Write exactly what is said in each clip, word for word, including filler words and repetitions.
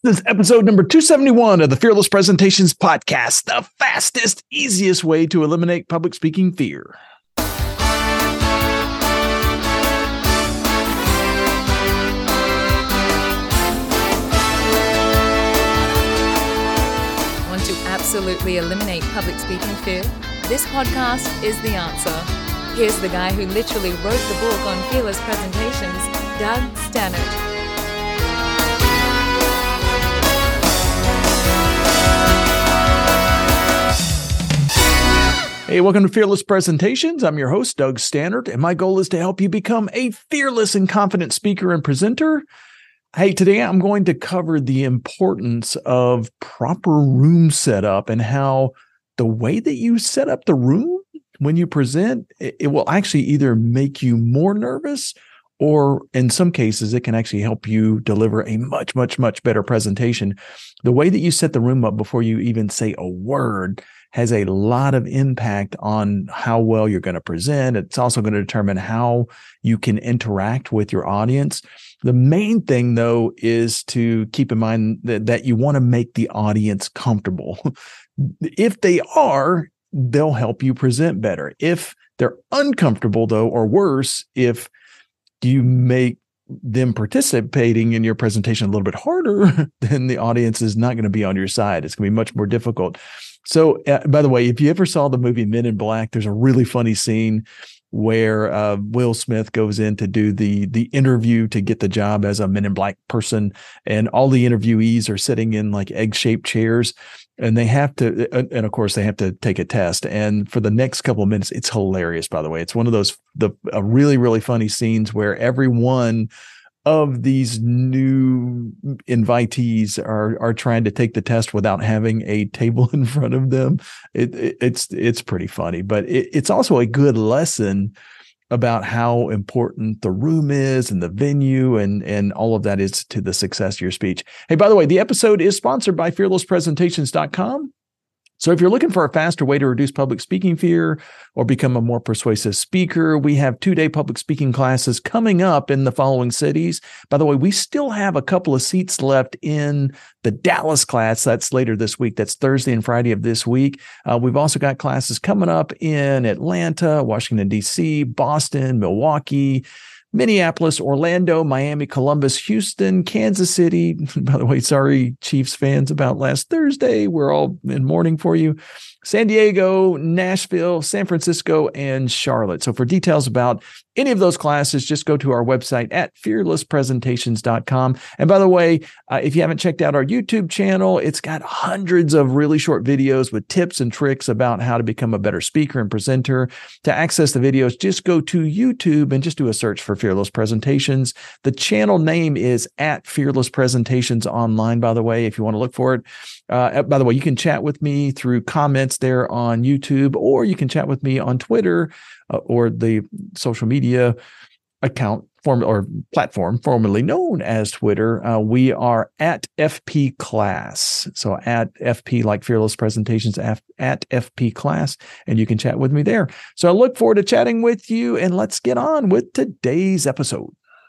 This is episode number two seventy-one of the Fearless Presentations podcast, the fastest, easiest way to eliminate public speaking fear. Want to absolutely eliminate public speaking fear? This podcast is the answer. Here's the guy who literally wrote the book on Fearless Presentations, Doug Stannard. Hey, welcome to Fearless Presentations. I'm your host, Doug Stannard, and my goal is to help you become a fearless and confident speaker and presenter. Hey, today I'm going to cover the importance of proper room setup and how the way that you set up the room when you present, it, it will actually either make you more nervous or in some cases, it can actually help you deliver a much, much, much better presentation. The way that you set the room up before you even say a word has a lot of impact on how well you're going to present. It's also going to determine how you can interact with your audience. The main thing, though, is to keep in mind that, that you want to make the audience comfortable. If they are, they'll help you present better. If they're uncomfortable, though, or worse, if you make them participating in your presentation a little bit harder, then the audience is not going to be on your side. It's going to be much more difficult. So, uh, by the way, if you ever saw the movie Men in Black, there's a really funny scene where uh, Will Smith goes in to do the the interview to get the job as a Men in Black person, and all the interviewees are sitting in like egg-shaped chairs, and they have to, and of course they have to take a test. And for the next couple of minutes, it's hilarious. By the way, it's one of those the a really really funny scenes where everyone of these new invitees are are trying to take the test without having a table in front of them. It, it, it's it's pretty funny, but it, it's also a good lesson about how important the room is and the venue and and all of that is to the success of your speech. Hey, by the way, the episode is sponsored by fearless presentations dot com. So if you're looking for a faster way to reduce public speaking fear or become a more persuasive speaker, we have two-day public speaking classes coming up in the following cities. By the way, we still have a couple of seats left in the Dallas class. That's later this week. That's Thursday and Friday of this week. Uh, we've also got classes coming up in Atlanta, Washington, D C, Boston, Milwaukee, Minneapolis, Orlando, Miami, Columbus, Houston, Kansas City. By the way, sorry, Chiefs fans, about last Thursday. We're all in mourning for you. San Diego, Nashville, San Francisco, and Charlotte. So for details about any of those classes, just go to our website at fearless presentations dot com. And by the way, uh, if you haven't checked out our YouTube channel, it's got hundreds of really short videos with tips and tricks about how to become a better speaker and presenter. To access the videos, just go to YouTube and just do a search for Fearless Presentations. The channel name is at Fearless Presentations Online, by the way, if you want to look for it. Uh, by the way, you can chat with me through comments there on YouTube, or you can chat with me on Twitter uh, or the social media account form or platform formerly known as Twitter. Uh, we are at F P Class. So at F P, like Fearless Presentations, F, at F P Class, and you can chat with me there. So I look forward to chatting with you, and let's get on with today's episode.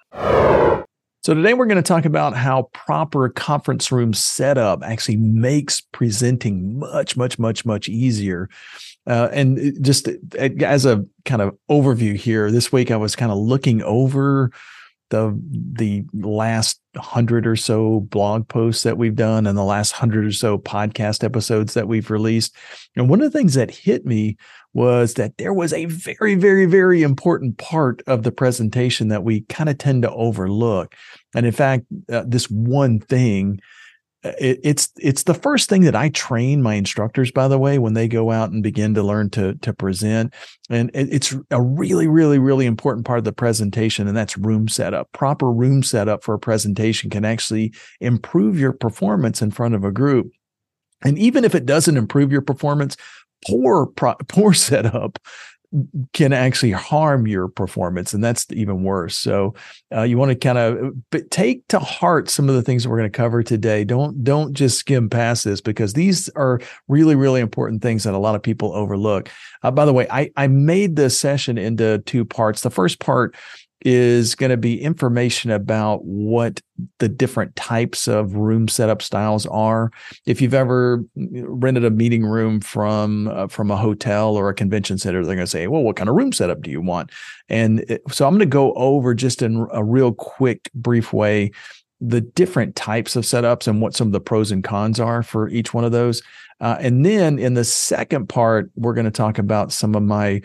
So today we're going to talk about how proper conference room setup actually makes presenting much, much, much, much easier. Uh, and just as a kind of overview here, this week I was kind of looking over the the last hundred or so blog posts that we've done and the last hundred or so podcast episodes that we've released. And one of the things that hit me was that there was a very, very, very important part of the presentation that we kind of tend to overlook. And in fact, uh, this one thing, it, it's it's the first thing that I train my instructors, by the way, when they go out and begin to learn to, to present. And it, it's a really, really, really important part of the presentation, and that's room setup. Proper room setup for a presentation can actually improve your performance in front of a group. And even if it doesn't improve your performance, poor poor setup can actually harm your performance, and that's even worse. So uh, you want to kind of but take to heart some of the things that we're going to cover today. Don't don't just skim past this, because these are really, really important things that a lot of people overlook. Uh, by the way, I, I made this session into two parts. The first part is going to be information about what the different types of room setup styles are. If you've ever rented a meeting room from uh, from a hotel or a convention center, they're going to say, well, what kind of room setup do you want? And it, so I'm going to go over just in a real quick, brief way, the different types of setups and what some of the pros and cons are for each one of those. Uh, and then in the second part, we're going to talk about some of my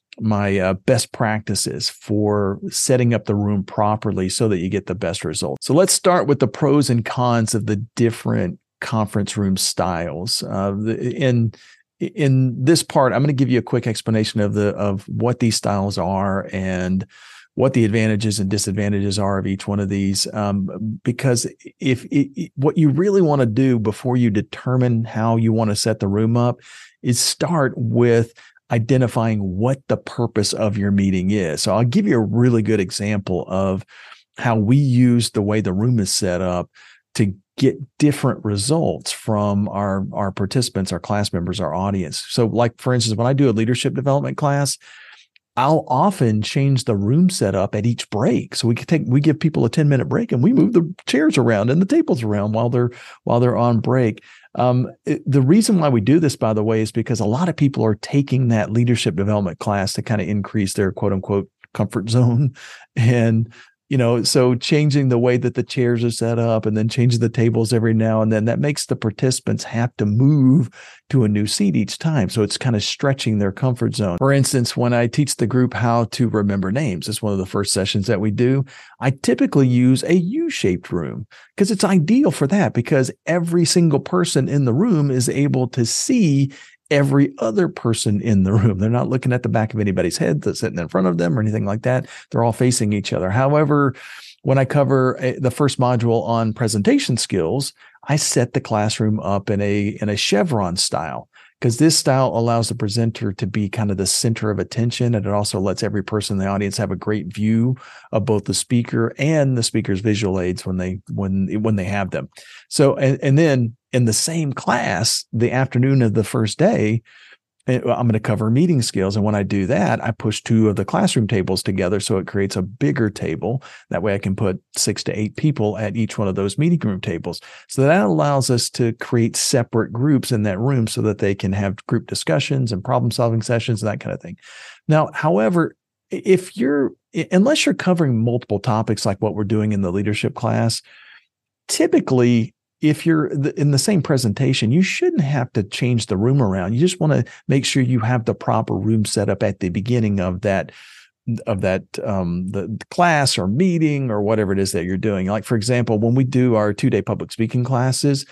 my uh, best practices for setting up the room properly so that you get the best results. So let's start with the pros and cons of the different conference room styles. Uh, the, in in this part, I'm going to give you a quick explanation of the of what these styles are and what the advantages and disadvantages are of each one of these. Um, because if it, what you really want to do before you determine how you want to set the room up is start with identifying what the purpose of your meeting is. So I'll give you a really good example of how we use the way the room is set up to get different results from our, our participants, our class members, our audience. So like, for instance, when I do a leadership development class, I'll often change the room setup at each break. So we could take, we give people a ten minute break and we move the chairs around and the tables around while they're, while they're on break. Um, it, the reason why we do this, by the way, is because a lot of people are taking that leadership development class to kind of increase their quote unquote comfort zone. And, you know, so changing the way that the chairs are set up and then changing the tables every now and then, that makes the participants have to move to a new seat each time. So it's kind of stretching their comfort zone. For instance, when I teach the group how to remember names, it's one of the first sessions that we do, I typically use a U-shaped room because it's ideal for that, because every single person in the room is able to see every other person in the room. They're not looking at the back of anybody's head that's sitting in front of them or anything like that. They're all facing each other. However, when I cover a, the first module on presentation skills, I set the classroom up in a in a chevron style, because this style allows the presenter to be kind of the center of attention, and it also lets every person in the audience have a great view of both the speaker and the speaker's visual aids when they when when they have them. So and, and then in the same class, the afternoon of the first day, I'm going to cover meeting skills. And when I do that, I push two of the classroom tables together so it creates a bigger table. That way I can put six to eight people at each one of those meeting room tables. So that allows us to create separate groups in that room so that they can have group discussions and problem solving sessions and that kind of thing. Now, however, if you're, unless you're covering multiple topics like what we're doing in the leadership class, typically, if you're in the same presentation, you shouldn't have to change the room around. You just want to make sure you have the proper room set up at the beginning of that, of that um, the class or meeting or whatever it is that you're doing. Like, for example, when we do our two-day public speaking classes,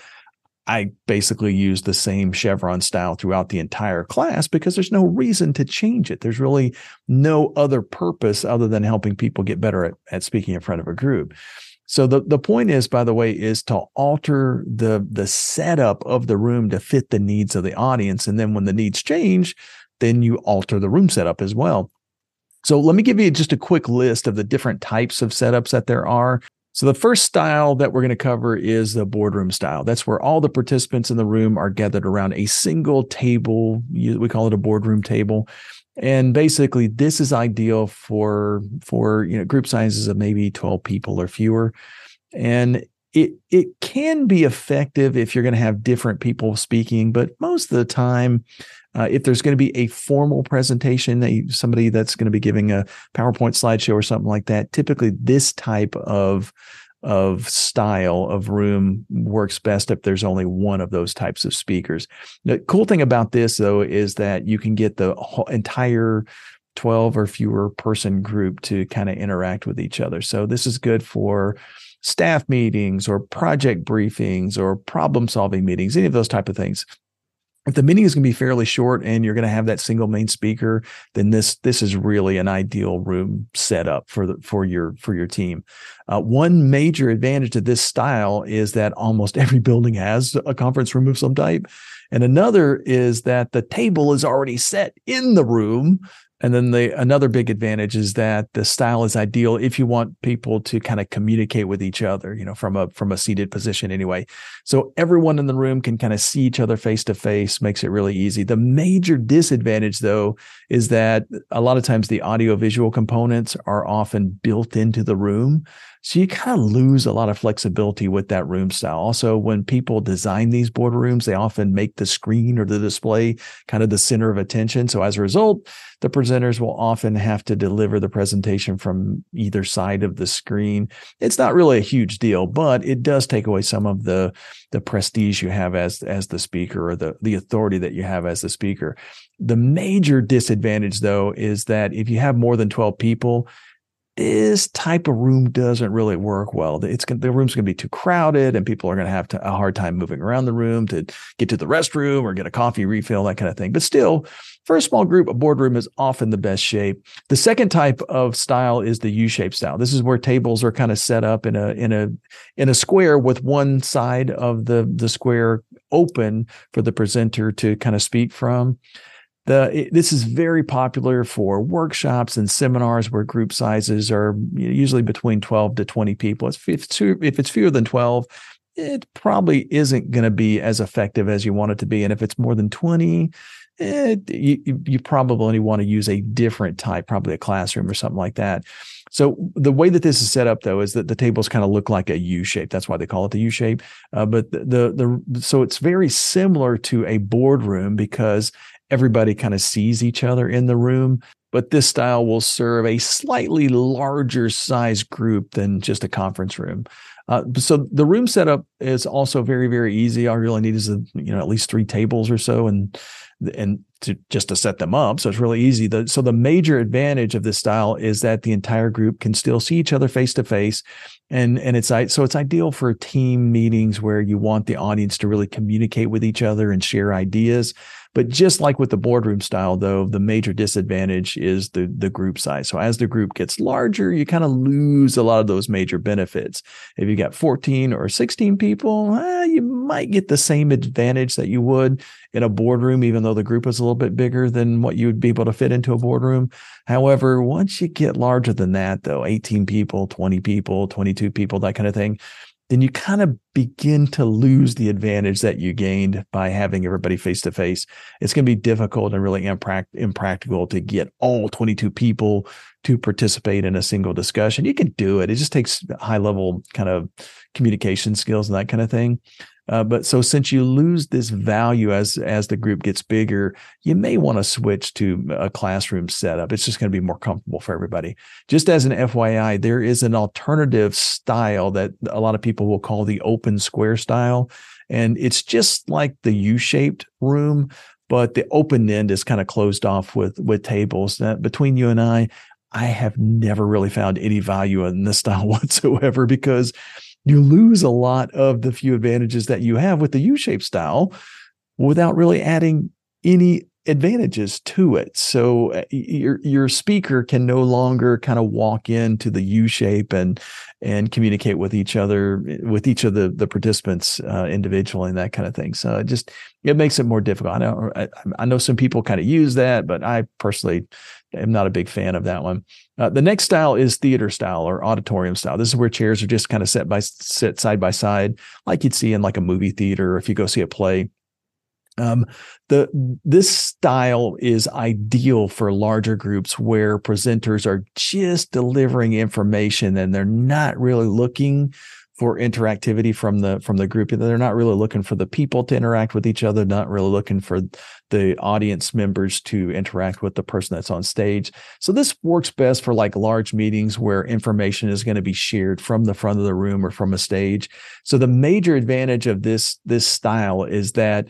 I basically use the same chevron style throughout the entire class because there's no reason to change it. There's really no other purpose other than helping people get better at, at speaking in front of a group. So the, the point is, by the way, is to alter the, the setup of the room to fit the needs of the audience. And then when the needs change, then you alter the room setup as well. So let me give you just a quick list of the different types of setups that there are. So the first style that we're going to cover is the boardroom style. That's where all the participants in the room are gathered around a single table. We call it a boardroom table. And basically, this is ideal for, for you know, group sizes of maybe twelve people or fewer. And it it can be effective if you're going to have different people speaking, but most of the time, uh, if there's going to be a formal presentation, a, somebody that's going to be giving a PowerPoint slideshow or something like that, typically this type of of style of room works best if there's only one of those types of speakers. The cool thing about this, though, is that you can get the whole entire twelve or fewer person group to kind of interact with each other. So this is good for staff meetings or project briefings or problem solving meetings, any of those type of things. If the meeting is going to be fairly short and you're going to have that single main speaker, then this this is really an ideal room setup for the for your for your team. Uh, one major advantage to this style is that almost every building has a conference room of some type, and another is that the table is already set in the room. And then the another big advantage is that the style is ideal if you want people to kind of communicate with each other, you know, from a from a seated position anyway. So everyone in the room can kind of see each other face to face, makes it really easy. The major disadvantage, though, is that a lot of times the audio visual components are often built into the room. So you kind of lose a lot of flexibility with that room style. Also, when people design these boardrooms, they often make the screen or the display kind of the center of attention. So as a result, the presenters will often have to deliver the presentation from either side of the screen. It's not really a huge deal, but it does take away some of the, the prestige you have as, as the speaker, or the, the authority that you have as the speaker. The major disadvantage, though, is that if you have more than twelve people, this type of room doesn't really work well. It's the room's going to be too crowded, and people are going to have to, a hard time moving around the room to get to the restroom or get a coffee refill, that kind of thing. But still, for a small group, a boardroom is often the best shape. The second type of style is the U-shaped style. This is where tables are kind of set up in a in a in a square with one side of the the square open for the presenter to kind of speak from. The, it, this is very popular for workshops and seminars where group sizes are usually between twelve to twenty people. If it's, too, if it's fewer than twelve, it probably isn't going to be as effective as you want it to be. And if it's more than twenty, it, you, you probably only want to use a different type, probably a classroom or something like that. So the way that this is set up, though, is that the tables kind of look like a U shape. That's why they call it the U shape. Uh, but the, the the so it's very similar to a boardroom because everybody kind of sees each other in the room. But this style will serve a slightly larger size group than just a conference room. Uh, so the room setup is also very, very easy. All you really need is a, you know, at least three tables or so, and and to just to set them up. So it's really easy. The, so the major advantage of this style is that the entire group can still see each other face to face. And, and it's so it's ideal for team meetings where you want the audience to really communicate with each other and share ideas. But just like with the boardroom style, though, the major disadvantage is the, the group size. So as the group gets larger, you kind of lose a lot of those major benefits. If you got fourteen or sixteen people, eh, you might get the same advantage that you would in a boardroom, even though the group is a little bit bigger than what you would be able to fit into a boardroom. However, once you get larger than that, though, eighteen people, twenty people, twenty-two people, that kind of thing, then you kind of begin to lose the advantage that you gained by having everybody face to face. It's going to be difficult and really impract- impractical to get all twenty-two people to participate in a single discussion. You can do it. It just takes high level kind of communication skills and that kind of thing. Uh, but so since you lose this value as as the group gets bigger, you may want to switch to a classroom setup. It's just going to be more comfortable for everybody. Just as an F Y I, there is an alternative style that a lot of people will call the open square style. And it's just like the U-shaped room, but the open end is kind of closed off with, with tables. Now, between you and I, I have never really found any value in this style whatsoever because you lose a lot of the few advantages that you have with the U-shaped style without really adding any advantages to it. So uh, your your speaker can no longer kind of walk into the U-shape and and communicate with each other, with each of the the participants uh, individually and that kind of thing. So it just it makes it more difficult. I know I, I know some people kind of use that, but I personally am not a big fan of that one. Uh, the next style is theater style or auditorium style. This is where chairs are just kind of set by set side by side, like you'd see in like a movie theater or if you go see a play. Um, the this style is ideal for larger groups where presenters are just delivering information and they're not really looking for interactivity from the from the group. They're not really looking for the people to interact with each other, not really looking for the audience members to interact with the person that's on stage. So this works best for like large meetings where information is going to be shared from the front of the room or from a stage. So the major advantage of this this style is that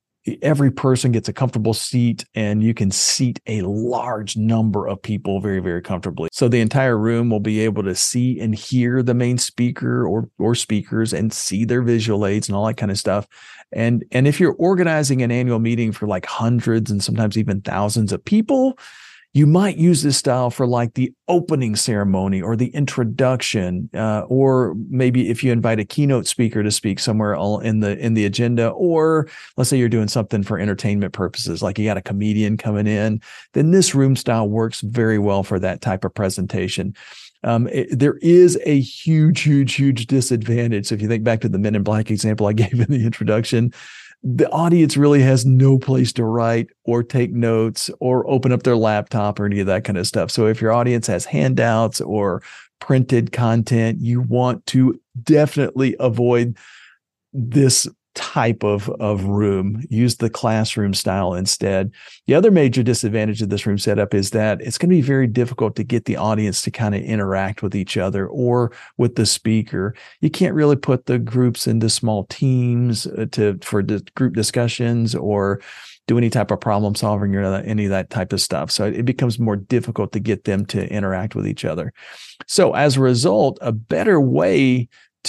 every person gets a comfortable seat and you can seat a large number of people very, very comfortably. So the entire room will be able to see and hear the main speaker or, or speakers and see their visual aids and all that kind of stuff. And, and if you're organizing an annual meeting for like hundreds and sometimes even thousands of people, You might use this style for like the opening ceremony or the introduction, uh, or maybe if you invite a keynote speaker to speak somewhere in the in the agenda, or let's say you're doing something for entertainment purposes, like you got a comedian coming in, then this room style works very well for that type of presentation. Um, it, there is a huge, huge, huge disadvantage. So if you think back to the Men in Black example I gave in the introduction, the audience really has no place to write or take notes or open up their laptop or any of that kind of stuff. So if your audience has handouts or printed content, you want to definitely avoid this type of, of room. Use the classroom style instead. The other major disadvantage of this room setup is that it's going to be very difficult to get the audience to kind of interact with each other or with the speaker. You can't really put the groups into small teams to for the group discussions or do any type of problem solving or any of that type of stuff. So it becomes more difficult to get them to interact with each other. So as a result, a better way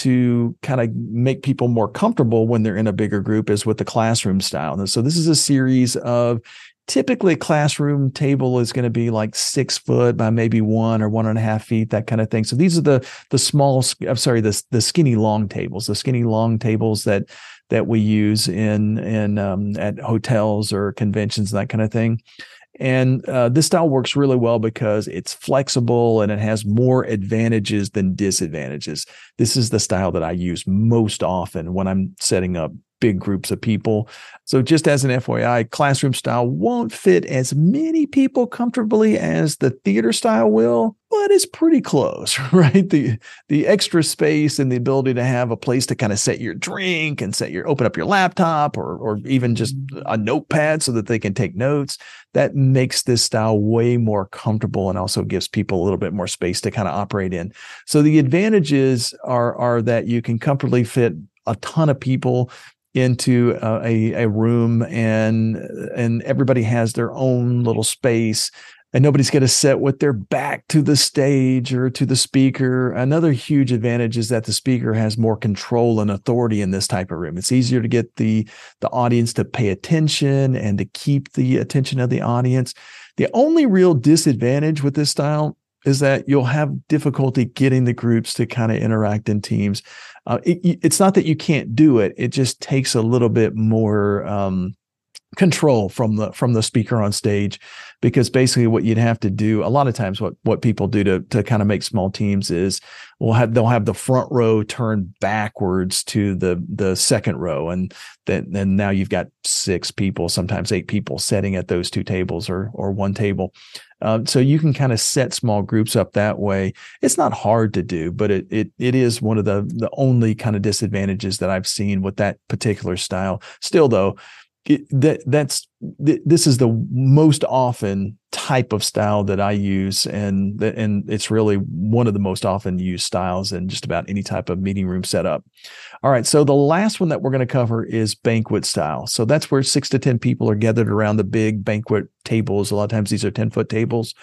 to kind of make people more comfortable when they're in a bigger group is with the classroom style. And so this is a series of typically a classroom table is going to be like six foot by maybe one or one and a half feet, that kind of thing. So these are the the small, I'm sorry, the, the skinny long tables, the skinny long tables that that we use in in um, at hotels or conventions and that kind of thing. And uh, this style works really well because it's flexible and it has more advantages than disadvantages. This is the style that I use most often when I'm setting up big groups of people. So just as an F Y I, classroom style won't fit as many people comfortably as the theater style will, but it's pretty close, right? The the extra space and the ability to have a place to kind of set your drink and set your open up your laptop or or even just a notepad so that they can take notes, that makes this style way more comfortable and also gives people a little bit more space to kind of operate in. So the advantages are are that you can comfortably fit a ton of people into uh, a, a room and and everybody has their own little space and nobody's going to sit with their back to the stage or to the speaker. Another huge advantage is that the speaker has more control and authority in this type of room. It's easier to get the, the audience to pay attention and to keep the attention of the audience. The only real disadvantage with this style is that you'll have difficulty getting the groups to kind of interact in teams. Uh, it, it's not that you can't do it. It just takes a little bit more um, control from the from the speaker on stage, because basically what you'd have to do a lot of times, what what people do to to kind of make small teams is we'll have they'll have the front row turn backwards to the the second row, and then then now you've got six people, sometimes eight people sitting at those two tables or or one table. Um, so you can kind of set small groups up that way. It's not hard to do, but it it it is one of the the only kind of disadvantages that I've seen with that particular style. Still, though, it, that that's th- this is the most often type of style that I use, and th- and it's really one of the most often used styles in just about any type of meeting room setup. All right, so the last one that we're going to cover is banquet style. So that's where six to ten people are gathered around the big banquet tables. A lot of times these are ten foot tables.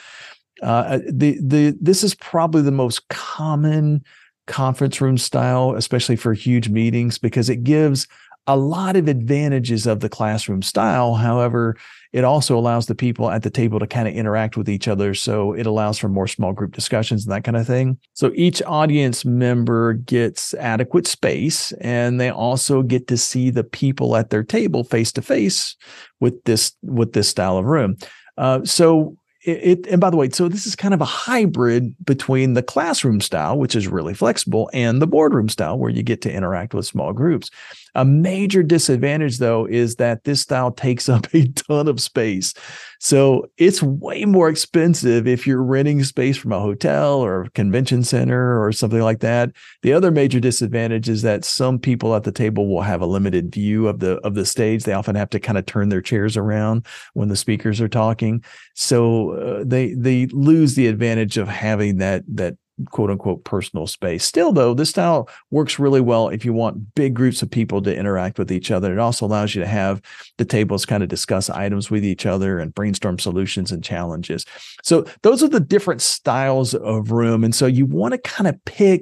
Uh, the the this is probably the most common conference room style, especially for huge meetings, because it gives a lot of advantages of the classroom style. However, it also allows the people at the table to kind of interact with each other. So it allows for more small group discussions and that kind of thing. So each audience member gets adequate space, and they also get to see the people at their table face to face with this, with this style of room. Uh, so It, it, and by the way, so this is kind of a hybrid between the classroom style, which is really flexible, and the boardroom style, where you get to interact with small groups. A major disadvantage, though, is that this style takes up a ton of space. So it's way more expensive if you're renting space from a hotel or a convention center or something like that. The other major disadvantage is that some people at the table will have a limited view of the of the stage. They often have to kind of turn their chairs around when the speakers are talking. So uh, they they lose the advantage of having that that quote unquote personal space. Still, though, this style works really well if you want big groups of people to interact with each other. It also allows you to have the tables kind of discuss items with each other and brainstorm solutions and challenges. So those are the different styles of room. And so you want to kind of pick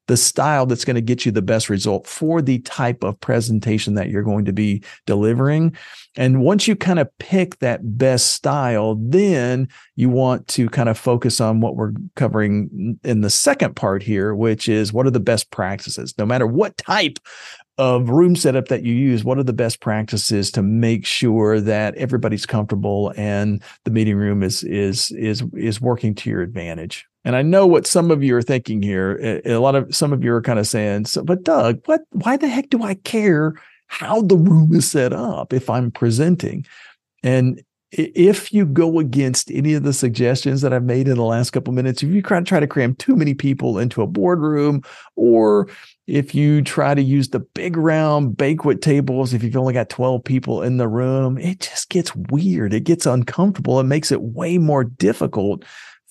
the style that's going to get you the best result for the type of presentation that you're going to be delivering. And once you kind of pick that best style, then you want to kind of focus on what we're covering in the second part here, which is what are the best practices? No matter what type of room setup that you use, what are the best practices to make sure that everybody's comfortable and the meeting room is is is is working to your advantage? And I know what some of you are thinking here. A lot of some of you are kind of saying, so, but Doug, what? Why the heck do I care how the room is set up if I'm presenting? And if you go against any of the suggestions that I've made in the last couple of minutes, if you try to cram too many people into a boardroom, or if you try to use the big round banquet tables, if you've only got twelve people in the room, it just gets weird. It gets uncomfortable. It makes it way more difficult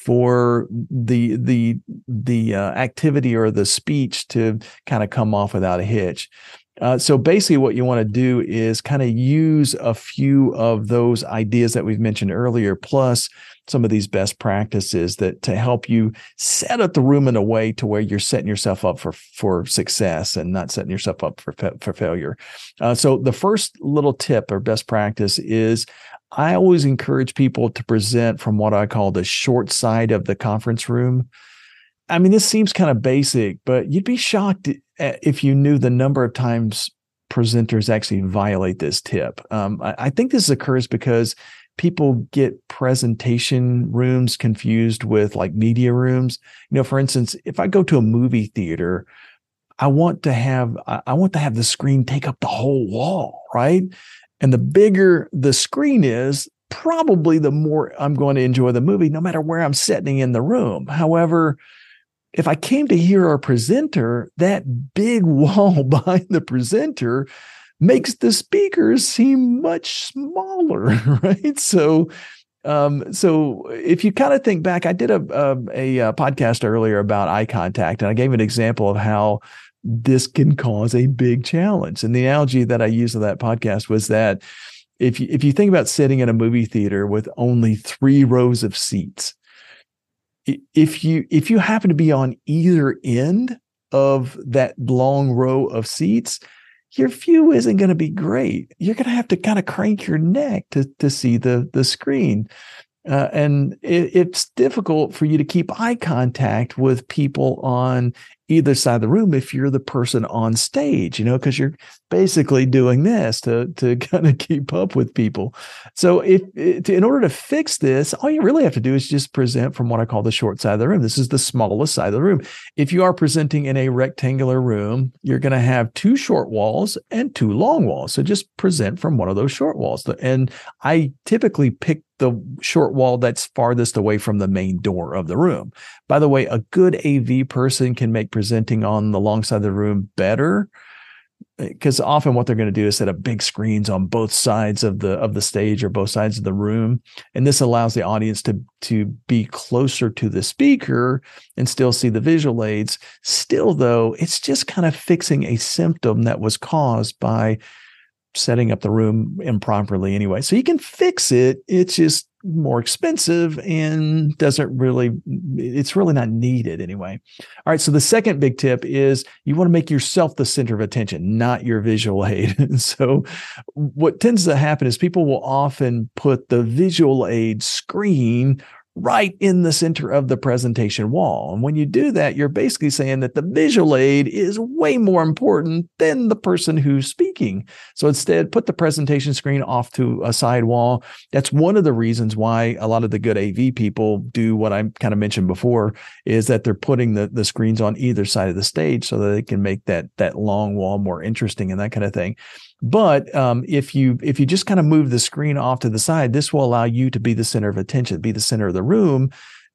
for the the the uh, activity or the speech to kind of come off without a hitch. Uh, so basically what you want to do is kind of use a few of those ideas that we've mentioned earlier, plus some of these best practices that to help you set up the room in a way to where you're setting yourself up for, for success and not setting yourself up for, for failure. Uh, so the first little tip or best practice is I always encourage people to present from what I call the short side of the conference room. I mean, this seems kind of basic, but you'd be shocked if you knew the number of times presenters actually violate this tip. Um, I, I think this occurs because people get presentation rooms confused with like media rooms. You know, for instance, if I go to a movie theater, I want to have I want to have the screen take up the whole wall, right? And the bigger the screen is, probably the more I'm going to enjoy the movie, no matter where I'm sitting in the room. However, if I came to hear our presenter, that big wall behind the presenter makes the speakers seem much smaller, right? So, um, so if you kind of think back, I did a, a, a podcast earlier about eye contact, and I gave an example of how this can cause a big challenge. And the analogy that I used in that podcast was that if you, if you think about sitting in a movie theater with only three rows of seats, if you if you happen to be on either end of that long row of seats, your view isn't going to be great. You're going to have to kind of crank your neck to to see the the screen. Uh, and it, it's difficult for you to keep eye contact with people on either side of the room if you're the person on stage, you know, because you're basically doing this to, to kind of keep up with people. So if, if in order to fix this, all you really have to do is just present from what I call the short side of the room. This is the smallest side of the room. If you are presenting in a rectangular room, you're going to have two short walls and two long walls. So just present from one of those short walls. And I typically pick the short wall that's farthest away from the main door of the room. By the way, a good A V person can make presenting on the long side of the room better, because often what they're going to do is set up big screens on both sides of the of the stage or both sides of the room. And this allows the audience to, to be closer to the speaker and still see the visual aids. Still, though, it's just kind of fixing a symptom that was caused by setting up the room improperly anyway. So you can fix it. It's just more expensive and doesn't really, it's really not needed anyway. All right. So the second big tip is you want to make yourself the center of attention, not your visual aid. So what tends to happen is people will often put the visual aid screen right in the center of the presentation wall. And when you do that, you're basically saying that the visual aid is way more important than the person who's speaking. So instead, put the presentation screen off to a side wall. That's one of the reasons why a lot of the good A V people do what I kind of mentioned before, is that they're putting the, the screens on either side of the stage so that they can make that, that long wall more interesting and that kind of thing. But um, if you if you just kind of move the screen off to the side, this will allow you to be the center of attention, be the center of the room,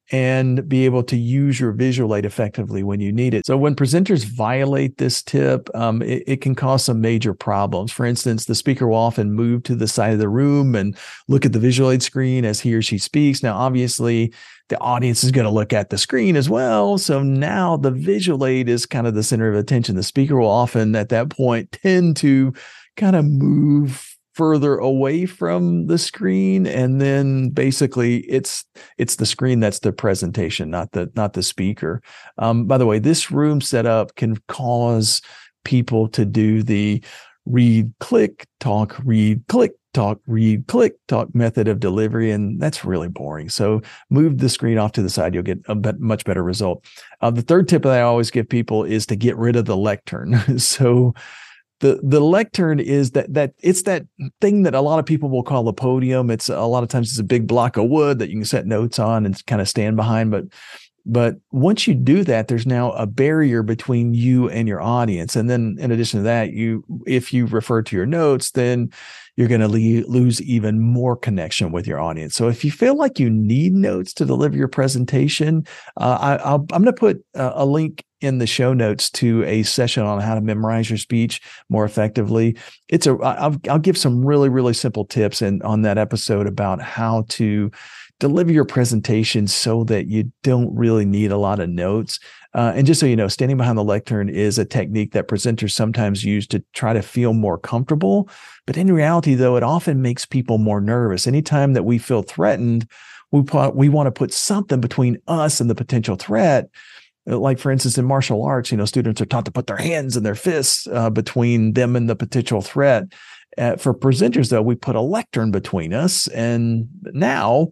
and be able to use your visual aid effectively when you need it. So when presenters violate this tip, um, it, it can cause some major problems. For instance, the speaker will often move to the side of the room and look at the visual aid screen as he or she speaks. Now, obviously, the audience is going to look at the screen as well. So now the visual aid is kind of the center of attention. The speaker will often at that point tend to kind of move further away from the screen, and then basically it's it's the screen that's the presentation, not the not the speaker. Um, by the way, this room setup can cause people to do the read, click, talk, read, click, talk, read, click, talk method of delivery, and that's really boring. So move the screen off to the side. You'll get a bit, much better result. Uh, the third tip that I always give people is to get rid of the lectern. so The the lectern is that that it's that thing that a lot of people will call a podium. It's a lot of times it's a big block of wood that you can set notes on and kind of stand behind. But but once you do that, there's now a barrier between you and your audience. And then in addition to that, you if you refer to your notes, then you're going to le- lose even more connection with your audience. So if you feel like you need notes to deliver your presentation, uh, I, I'll, I'm going to put a, a link in the show notes to a session on how to memorize your speech more effectively. It's a, I'll, I'll give some really, really simple tips and on that episode about how to deliver your presentation so that you don't really need a lot of notes. Uh, and just so you know, standing behind the lectern is a technique that presenters sometimes use to try to feel more comfortable. But in reality, though, it often makes people more nervous. Anytime that we feel threatened, we put, we want to put something between us and the potential threat. Like, for instance, in martial arts, you know, students are taught to put their hands and their fists uh, between them and the potential threat. Uh, for presenters, though, we put a lectern between us. And now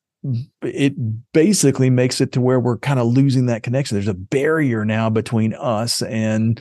it basically makes it to where we're kind of losing that connection. There's a barrier now between us and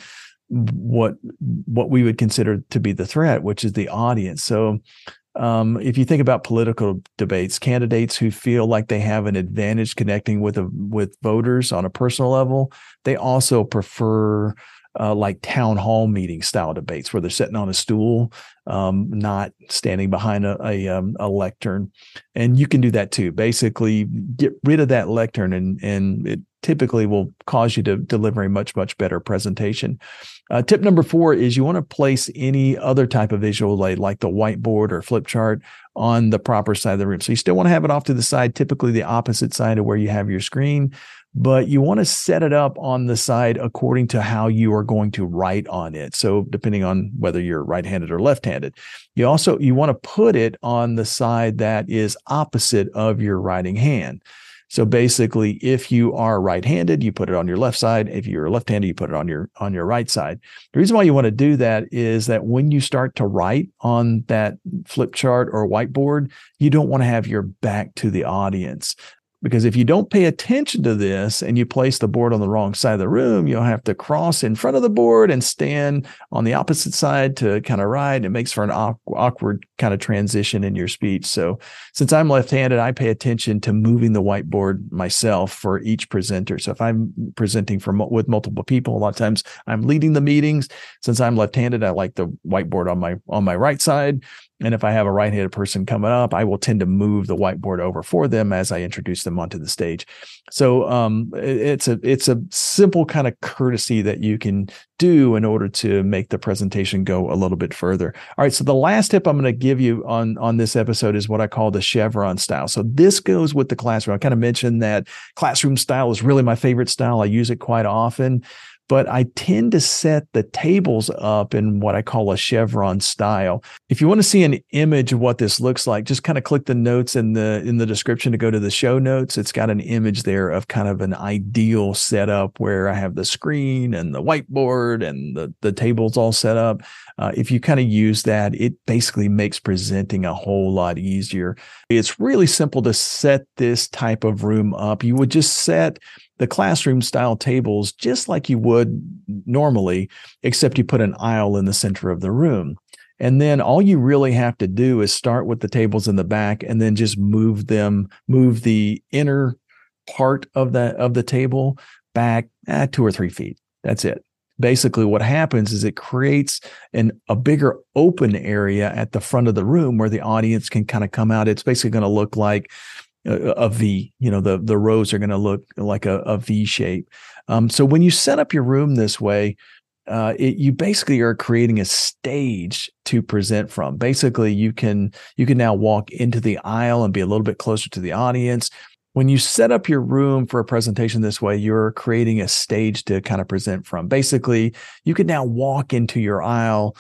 what what we would consider to be the threat, which is the audience. So um, if you think about political debates, candidates who feel like they have an advantage connecting with a, with voters on a personal level, they also prefer Uh, like town hall meeting style debates where they're sitting on a stool, um, not standing behind a, a, um, a lectern. And you can do that too. Basically, get rid of that lectern, and, and it typically will cause you to deliver a much, much better presentation. Uh, tip number four is you want to place any other type of visual aid, like the whiteboard or flip chart, on the proper side of the room. So you still want to have it off to the side, typically the opposite side of where you have your screen, but you want to set it up on the side according to how you are going to write on it. So depending on whether you're right-handed or left-handed, you also, you want to put it on the side that is opposite of your writing hand. So basically, if you are right-handed, you put it on your left side. If you're left-handed, you put it on your on your right side. The reason why you want to do that is that when you start to write on that flip chart or whiteboard, you don't want to have your back to the audience. Because if you don't pay attention to this and you place the board on the wrong side of the room, you'll have to cross in front of the board and stand on the opposite side to kind of write. It makes for an awkward kind of transition in your speech. So since I'm left-handed, I pay attention to moving the whiteboard myself for each presenter. So if I'm presenting for with multiple people, a lot of times I'm leading the meetings. Since I'm left-handed, I like the whiteboard on my on my right side. And if I have a right-handed person coming up, I will tend to move the whiteboard over for them as I introduce them onto the stage. So um, it's a it's a simple kind of courtesy that you can do in order to make the presentation go a little bit further. All right, so the last tip I'm going to give you on, on this episode is what I call the chevron style. So this goes with the classroom. I kind of mentioned that classroom style is really my favorite style. I use it quite often. But I tend to set the tables up in what I call a chevron style. If you want to see an image of what this looks like, just kind of click the notes in the in the description to go to the show notes. It's got an image there of kind of an ideal setup where I have the screen and the whiteboard and the, the tables all set up. Uh, if you kind of use that, it basically makes presenting a whole lot easier. It's really simple to set this type of room up. You would just set the classroom style tables just like you would normally, except you put an aisle in the center of the room. And then all you really have to do is start with the tables in the back and then just move them, move the inner part of the, of the table back eh, two or three feet. That's it. Basically, what happens is it creates an, a bigger open area at the front of the room where the audience can kind of come out. It's basically going to look like a, a V. You know, the, the rows are going to look like a, a V shape. Um, so when you set up your room this way, uh, it, you basically are creating a stage to present from. Basically, you can you can now walk into the aisle and be a little bit closer to the audience. When you set up your room for a presentation this way, you're creating a stage to kind of present from. Basically, you can now walk into your aisle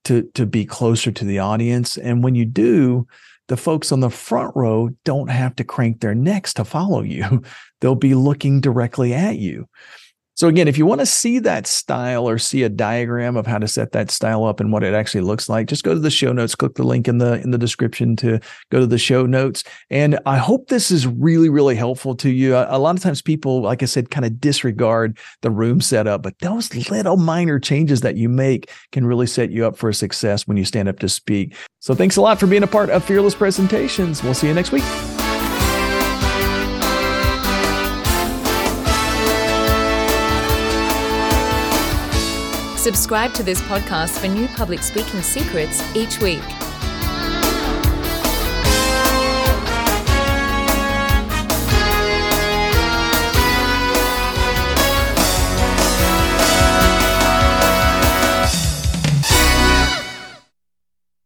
to, to be closer to the audience. And when you do, the folks on the front row don't have to crank their necks to follow you. They'll be looking directly at you. So again, if you want to see that style or see a diagram of how to set that style up and what it actually looks like, just go to the show notes, click the link in the in the description to go to the show notes. And I hope this is really, really helpful to you. A, a lot of times people, like I said, kind of disregard the room setup, but those little minor changes that you make can really set you up for success when you stand up to speak. So thanks a lot for being a part of Fearless Presentations. We'll see you next week. Subscribe to this podcast for new public speaking secrets each week.